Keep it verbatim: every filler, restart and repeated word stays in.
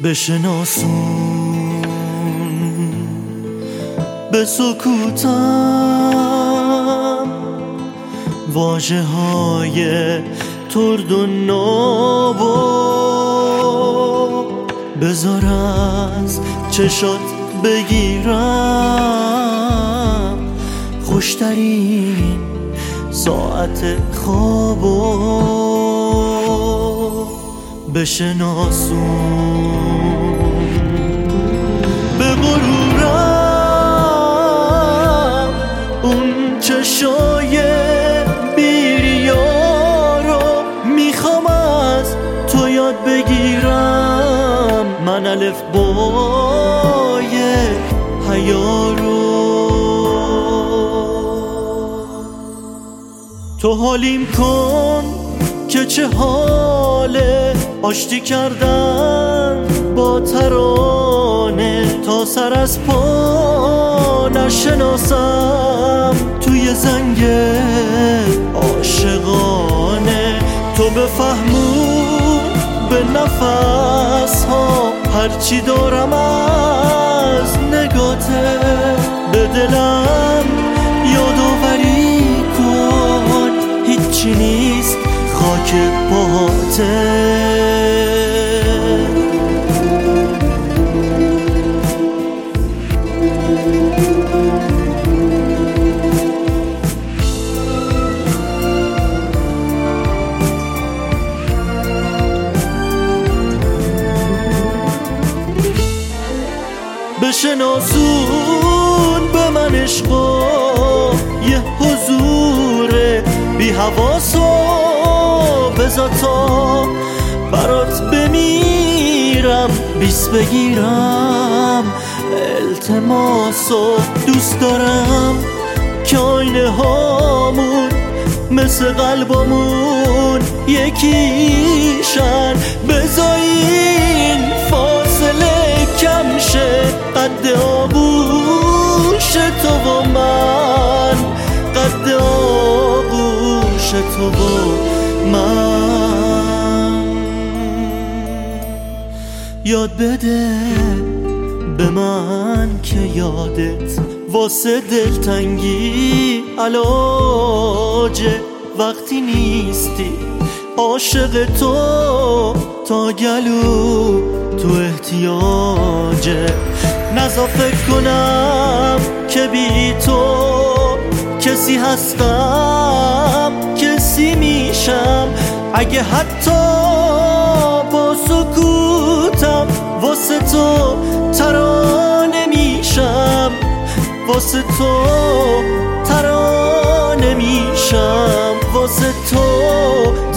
بشناسون به سکوتم واژه های ترد و نابو، بذار از چشات بگیرم خوشترین ساعت خوابو. بشناسون به غرورم اون چشای بیریا رو، میخوام از تو یاد بگیرم من الف بای حیا رو. تو حالیم کن که چه حاله آشتی کردن با ترانه، تا سر از پا نشناسم توی زنگ عاشقانه. تو بفهمون به نفس ها هرچی دارم از نگاته، به دلم یادآوری کن هیچی نیست خاک پاته. بشناسون به من عشقا یه حضور بی حواسو، بذار تا برات بمیرم بیس بگیرم التماسو. دوست دارم که آینه هامون مثل قلبامون یکیشن، بذار این فاصله کم شه قد آغوش تو و من، قد آغوش تو و من. یاد بده به من که یادت واسه دلتنگی علاجه، وقتی نیستی عاشق تو تا گلو تو احتیاجه. نذار فکر کنم که بی تو کسی هستم کسی میشم، اگه حتی با سکوتم واسه تو ترانه میشم، واسه تو ترانه میشم، واسه تو